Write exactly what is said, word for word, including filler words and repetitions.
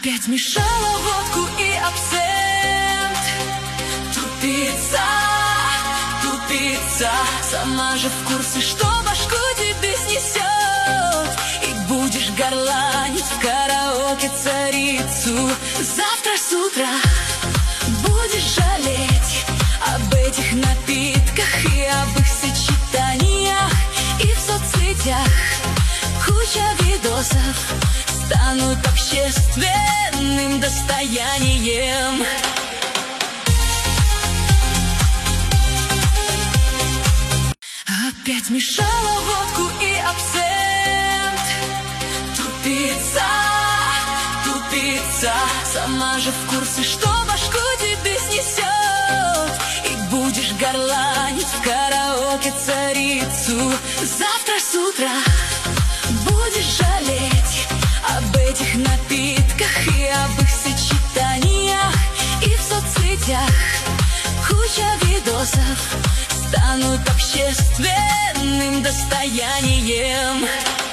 Опять мешала водку и абсент. Тупица, тупица, сама же в курсе, что башку тебе снесет. И будешь горланить в караоке царицу. Завтра с утра будешь жалеть об этих напитках и об их сочетаниях. И в соцсетях куча видосов станут общественным достоянием. Опять мешала водку и абсент. Тупица, тупица, сама же в курсе, что башку тебе снесет. И будешь горланить в караоке царицу. Завтра с утра будешь жалеть об этих напитках и об их сочетаниях. И в соцсетях куча видосов станут общественным достоянием.